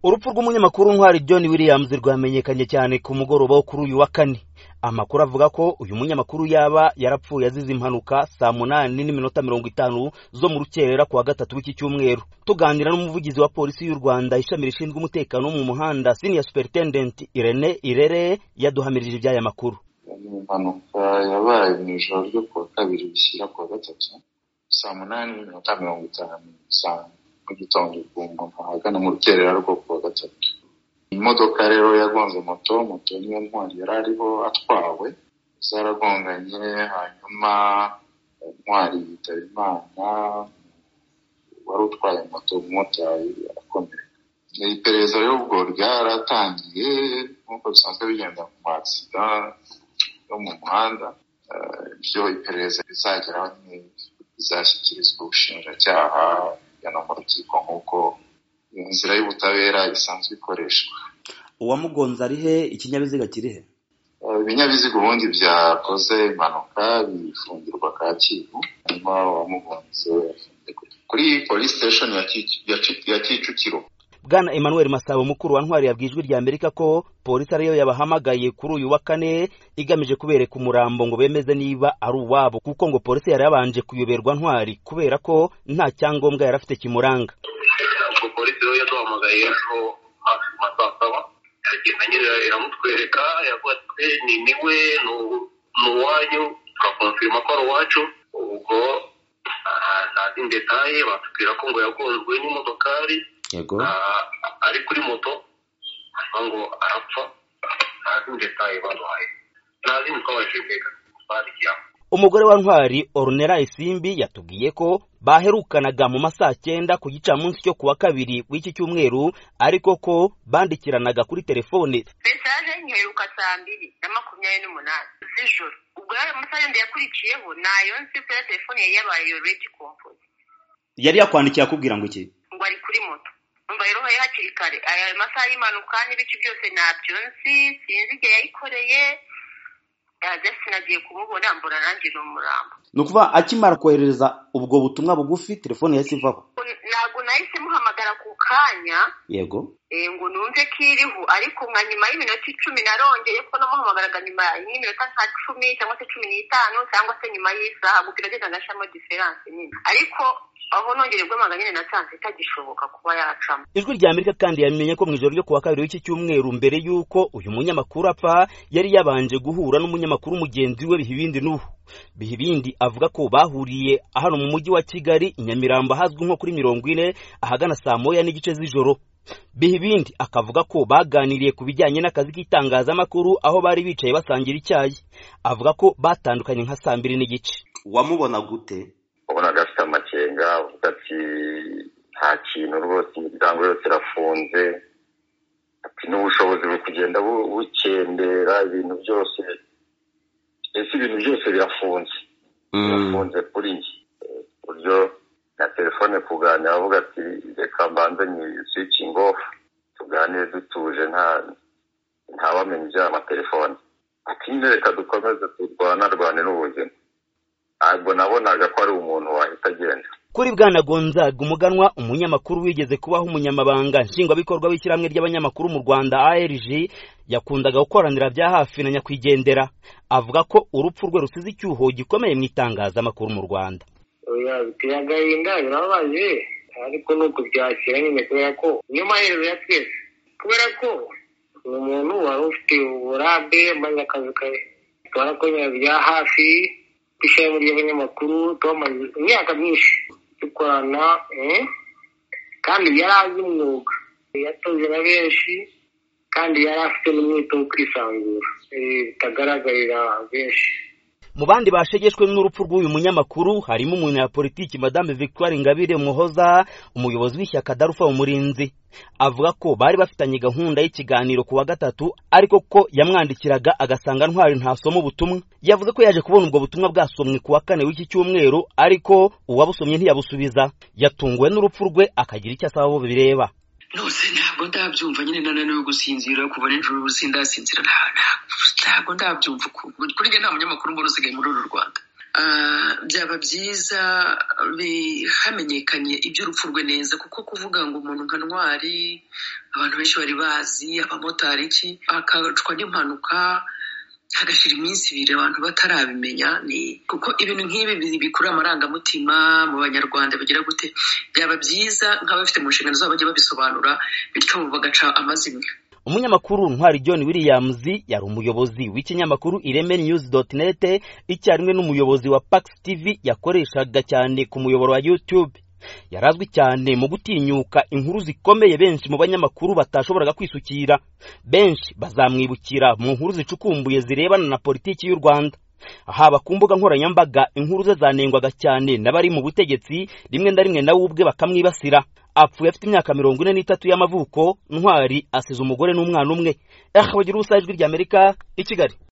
Urupfu rw'umunyamakuru Ntwari John Williams rwamenyekanye cyane ku mugoroba wo kuri uyu wa kane. Amakuru avuga ko uyu munyamakuru yaba yarapfuye azize impanuka saa 8:50 zo mu rukerera kwa gatatu w'iki cyumweru. Tuganira n'umuvugizi wa polisi y'u Rwanda ishami rishinzwe umutekano mu muhanda Senior Superintendent Irene Irere yaduhamirije iby'aya makuru. Impanuka yabaye mu ijoro ryo kuwa kabiri bishyira kuwa gatatu saa 8:50 mu gitondo ahagana mu rukerera rwo kuwa gatatu. Imodoka rero yagonze moto niyo Ntwari yari ariho atwawe, zaragonganye hanyuma Ntwari yitaba Imana, wari utwaye moto umumotari arakomereka. Iperereza rero ubwo ryaratangiye nk'uko bisanzwe bigenda mu masida yo mu muhanda. Ibyo iperereza rizageraho bizashyikirizwa ubushinjacyaha no mu rukiko nk'uko inzira y'ubutabera isanzwe ikoreshwa. Uwamugonze ari he? Ikinyabiziga kiri he? Ibinyabiziga ubundi byakoze impanuka bifungirwa Kacyiru, hanyuma uwamugonze kuri police station ya Kicukiro. Bwana Emmanuel Masabo mukuru wa Ntwari yabwiye Ijwi ry'Amerika ko polisi ariyo yabahamagaye kuri uyu wa kane igamije kubereka umurambo ngo bemeze niba ari uwabo, kuko ngo polisi yari yabanje kuyoberwa Ntwari kubera ko nta cyangombwa yari afite kimuranga. Polisi rero yaduhamagaye aho hafi masaba yagenda nyine iramutwereka, yavuga ati niwe n'uwanyu, turakonfirma ko ari uwacu. Ubwo ntazi detaye, batubwira ko ngo yagonzwe n'imodokari. Yego. Ari kuri moto ngo arapfa, ntazi detaye baduhaye, ntazi twabashije mbega barikiyamo. Umugore wa Ntwari Ornella Isimbi yatubwiye ko baherukanaga mu masaa 9 ku gicamunsi cyo kuwa kabiri w'iki cyumweru, ariko ko bandikiranaga kuri telefone. Message nyiheruka saa 2:28 z'ijoro. Ubwo yari message yakurikiyeho nayo nsi kuri telefone yabaye already composed. Yari yakwandikiye akubwira ngo iki? Ngo ari kuri moto. Umva rero hakiri kare aya masaha y'impanuka n'ibiki byose nabyo sinzi igihe yayikoreye. Nagiye kumubona mbona nanjye n'umurambo. Nukuva akimara kohereza ubwo butumwa bugufi telefone yahise ivaho. Ntabwo nahise muhamagara ku kanya. Yego. Ngo numve kiriho, ariko nka nyuma y'iminota 10 narongeye ko namuhamagaraga nyuma y'iminota 10 cyangwa se 15 cyangwa se nyuma y'isaha, gukirageza ngashamo difference nyine. Ariko aho nongere gwamaganye na chance itagishoboka kuba yacamo. Ijwi ry'Amerika kandi yamenye ko mu ijoro ryo kuwa kabiri w'iki cyumweru mbere yuko uyu munyamakuru apfa yari yabanje guhura n'umunyamakuru mugenzi we Bihibindi Nuhu. Bihibindi avuga ko bahuriye hano mu mujyi wa Kigali Nyamirambo hazwi nko kuri 40 ahagana saa 1:00 z'ijoro. Bihibindi akavuga ko baganiriye ku bijyanye n'akazi k'itangazamakuru aho bari bicaye basangira icyayi. Avuga ko batandukanye nka saa 2:30. Wamubona gute? Ubona gafite amakenga, avuga ati nta kintu rwose, imiryango yose irafunze, ati n'ubushobozi bwo kugenda bukendera, ibintu byose birafunze. Birafunze kuri njye. Buryo na telefone kuganira, avuga ati reka mbanze ni switching off, tuganire dutuje, ntawamenya iby'amatelefone. Ati reka dukomeze turwane n'ubuzima. Ntabwo nabonaga ko ari umuntu wahita agenda. Kuri Bwana Gonzaga Umuganwa, umunyamakuru wigeze kubaho umunyamabanga nshingwabikorwa w'ishyirahamwe ry'abanyamakuru mu Rwanda ARG, yakundaga gukoranira bya hafi na nyakwigendera. Avuga ko urupfu rwe rusize icyuho gikomeye mu itangazamakuru mu Rwanda. Oya, biteye agahinda, birababaje, ariko nuko byakira nyine kubera ko niyo mahirwe ya twese, kubera ko umuntu wari ufite uburambe maze akazi twarakorera bya hafi ishami ry'abanyamakuru, twamaze imyaka myinshi dukorana, kandi yari azi umwuga, yatoze na benshi, kandi yari afite n'umwete wo kwisanzura bitagaragarira benshi. Mu bandi bashegeshwe n'urupfu rw'uyu munyamakuru harimo umunyapolitiki Madame Victoire Ingabire Muhoza, umuyobozi w'ishyaka Darufa Umurinzi. Avuga ko bari bafitanye gahunda y'ikiganiro kuwa gatatu, ariko ko yamwandikiraga agasanga Ntwari ntasoma ubutumwa. Yavuze ko yaje kubona ubwo butumwa bwasomwe kuwa kane w'iki cyumweru, ariko uwabusomye ntiyabusubiza. Yatunguwe n'urupfu rwe akagira icyo asaba abo bireba. Nose ntabwo ndabyumva, nyine nananiwe gusinzira kuva nijoro ubusindasinzira, ntabwo ndabyumva. Kuri njye nta munyamakuru mbona usigaye muri uru Rwanda. byaba byiza hamenyekanye iby'urupfu rwe neza, kuko kuvuga ngo umuntu nka Ntwari abantu benshi bari bazi, abamotari iki, akacwa n'impanuka hagashira iminsi 2 abantu batarabimenya, ni kuko ibintu nk'ibi bikura amarangamutima mu banyarwanda bagira gute. Byaba byiza nk'abafite mu nshingano zabo bajye babisobanura, bityo bagaca amazimwe. Umunyamakuru Ntwari John Williams yari umuyobozi w'ikinyamakuru iremenews.net, icyarimwe n'umuyobozi wa Pax TV yakoreshaga cyane ku muyoboro wa YouTube. Yarazwi cyane mu gutinyuka inkuru zikomeye benshi mu banyamakuru batashoboraga kwisukira. Benshi bazamwibukira mu nkuru zicukumbuye zirebana na politiki y'u Rwanda. Haba ku mbuga nkoranyambaga inkuru ze zanengwaga cyane n'abari mu butegetsi, rimwe na rimwe nawe ubwe bakamwibasira. Apfuye afite imyaka 43 y'amavuko. Ntwari asize umugore n'umwana umwe. Bagira ubusajwi ry'Amerika i Kigali.